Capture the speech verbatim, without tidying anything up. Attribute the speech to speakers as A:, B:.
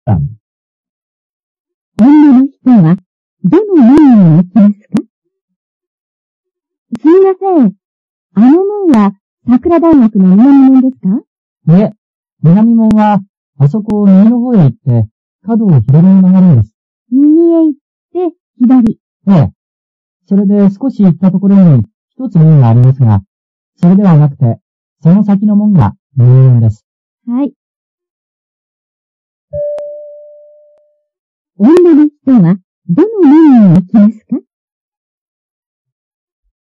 A: Dann.
B: 女の人はどの門に行きますか？すみません。あの門は桜大学の南門ですか？
A: いえ、南門は、あそこを右の方へ行って、角を左に曲がるんです。
B: 右へ行って左。
A: ええ。それで少し行ったところに一つ門がありますが、それではなくて、その先の門が右門です。
B: はい。女の人はどの門に行きますか？